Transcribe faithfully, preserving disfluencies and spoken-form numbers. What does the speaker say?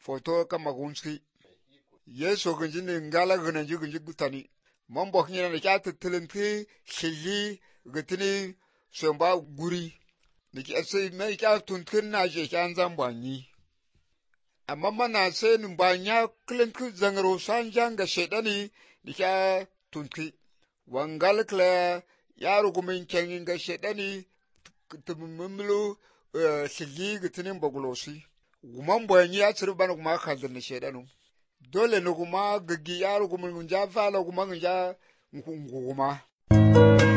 foto kama gunski yeso gunjini ngala gunanji gunji gutani mambo knyana ne kya tilinti shili gutini somba guri ne kya sai mai kya tunkin na je kya zambani amma mana sai numbanya klinku zangaro sanjanga shedani ne kya tunki wangal kla yaro gumin kenin ga shedani tumumulu shili gutini bagulosi guman boyanyi ya tsiri bana kuma kaldir ne shedanu dole ne kuma gaggi yaro kuma nja fala kuma nja nguma